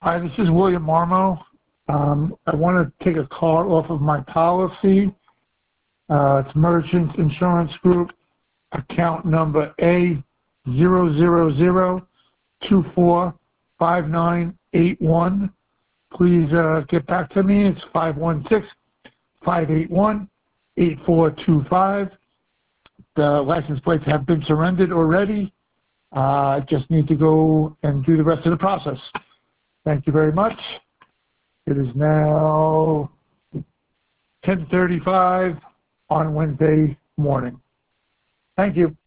Hi, this is William Marmo. I want to take a car off of my policy. It's Merchants Insurance Group, account number A000245981. Please get back to me. It's 516-581-8425. The license plates have been surrendered already. I just need to go and do the rest of the process. Thank you very much. It is now 10:35 on Wednesday morning. Thank you.